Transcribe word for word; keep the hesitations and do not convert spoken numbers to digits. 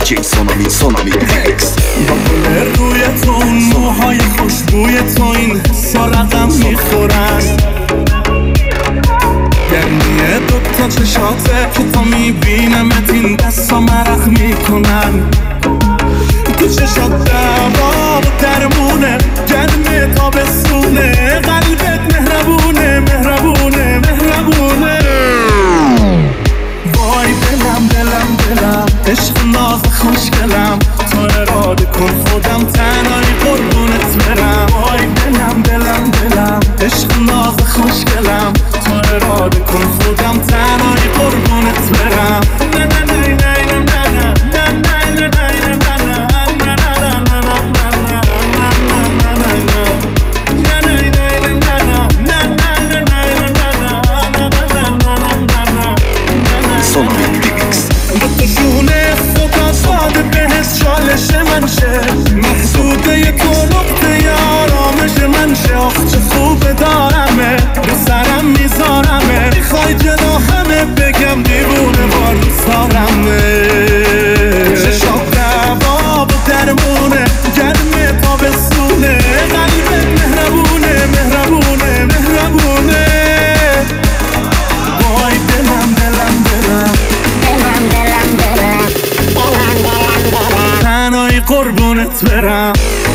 جی سونامی سونامی میکس. با گل روی تو اون موهای خوشبوی تو این حسا رقم میخورن، گرمیه دوتا چشاته که تا میبینمت این دستا مرق میکنن. تو چشات دوا و درمونه، گرمه تابستونه، قلبت مهربونه مهربونه مهربونه. وای دلم دلم دلم عشق ناز خوشگلم، تو اراده کن خودم تنهایی قربونت برم. وای دلم دلم دلم عشق ناز خوشگلم، تو اراده کن خودم تنهایی قربونت برم. نه نه نه نه نه نه نه نه نه محدوده یه تو نقطه ی آرامش من شه. آخ چه خوبه دارمه رو سرم میذارمه، میخوای جناحمه بگم دیوونه وار دوستارمه. چشات دوا و درمونه، گرمه تابستونه، قلبت مهربونه مهربونه مهربونه. وای دلم دلم دلم دلم دلم دلم دلم دلم دلم تنهایی قربونت برم.